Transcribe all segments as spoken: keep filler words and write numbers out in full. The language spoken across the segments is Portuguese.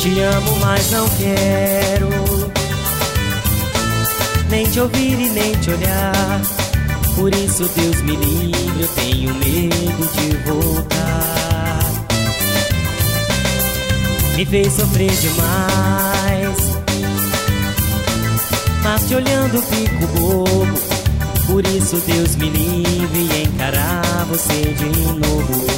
Te amo, mas não quero nem te ouvir e nem te olhar. Por isso Deus me livre, eu tenho medo de voltar. Me fez sofrer demais, mas te olhando fico bobo. Por isso Deus me livre e encarar você de novo.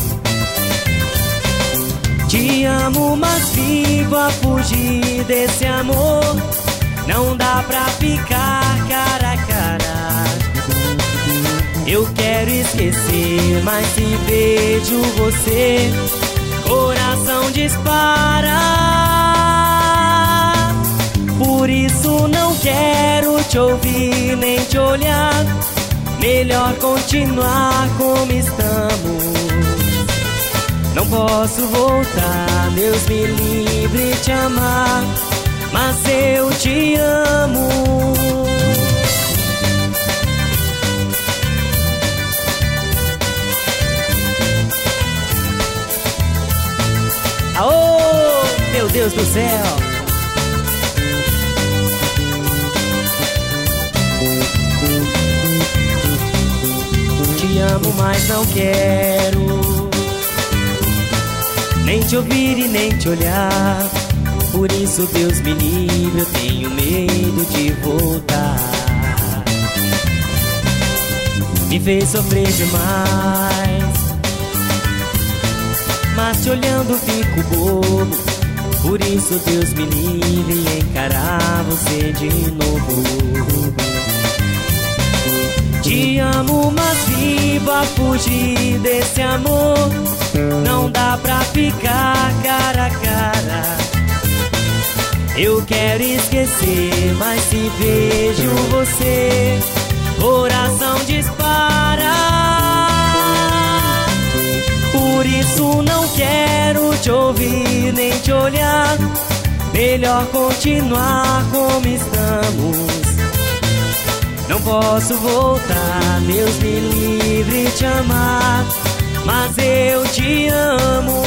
Te amo, mas vivo a fugir desse amor. Não dá pra ficar cara a cara. Eu quero esquecer, mas se vejo você, coração dispara. Por isso não quero te ouvir nem te olhar. Melhor continuar como estamos. Não posso voltar, Deus me livre te amar, mas eu te amo. Aô, meu Deus do céu! Te amo, mas não quero nem te ouvir e nem te olhar. Por isso Deus me livre, eu tenho medo de voltar. Me fez sofrer demais, mas te olhando fico bobo. Por isso Deus me livre e encarar você de novo. Te amo, mas vivo a fugir desse amor. Não dá pra ficar cara a cara. Eu quero esquecer, mas se vejo você, coração dispara. Por isso não quero te ouvir nem te olhar. Melhor continuar como estamos. Não posso voltar, Deus me livre te amar, mas eu te amo.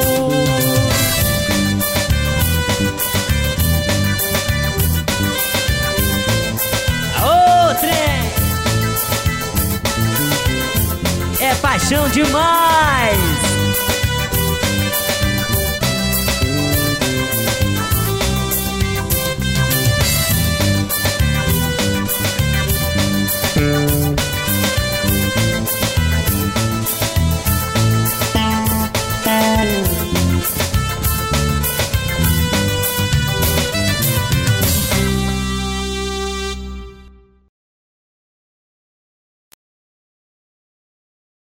Aô, trem! É paixão demais!